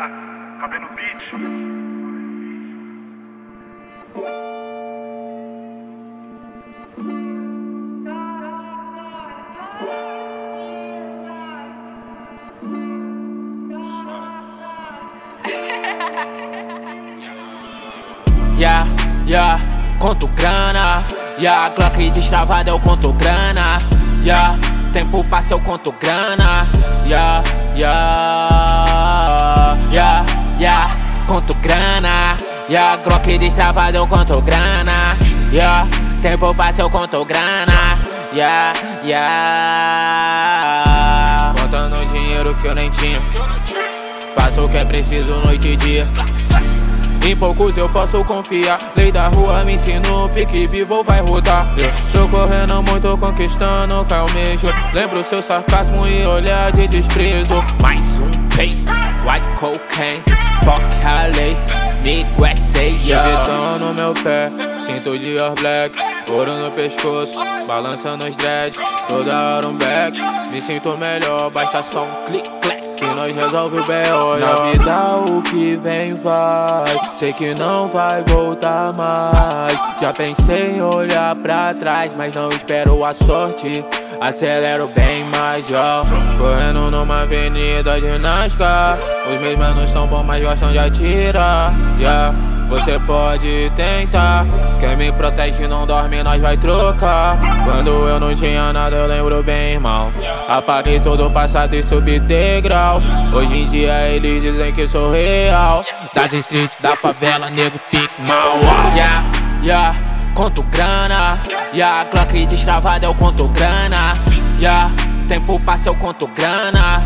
Cabe no beat. Conto grana, Glock destravada eu conto grana, tempo passa eu conto grana, conto grana, Glock destravada eu conto grana, tempo passa eu conto grana, contando dinheiro que eu nem tinha, faço o que é preciso noite e dia. Em poucos eu posso confiar. Lei da rua me ensinou, fique vivo ou vai rodar. Tô correndo muito, conquistando calmejo. Lembro seu sarcasmo e olhar de desprezo. Mais um pay, white cocaine, fuck a lei, nego é ceia. Vitão no meu pé, cinto de all black, ouro no pescoço, balançando os dreads. Toda hora um back, me sinto melhor, basta só um clique, clack, que nós resolve o B.O. Na vida o que vem vai, sei que não vai voltar mais. Já pensei em olhar pra trás, mas não espero a sorte, acelero bem mais, correndo numa avenida de Nascar. Os meus manos são bons, mas gostam de atirar, Você pode tentar, quem me protege não dorme, nós vai trocar. Quando eu não tinha nada eu lembro bem, irmão, apaguei todo o passado e subi degrau. Hoje em dia eles dizem que sou real, das streets, da favela, nego pique mal. Conto grana, Glock destravada eu conto grana, tempo passa eu conto grana,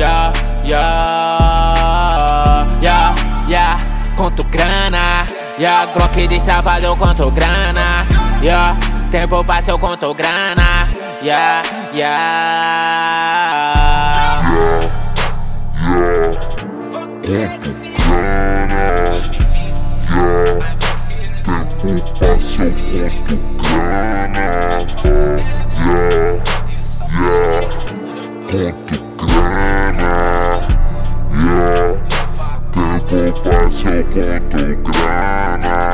conto grana, Glock destravada eu conto grana, tempo passa eu conto grana, Tempo passa eu conto grana, conto grana, tempo passa eu conto grana.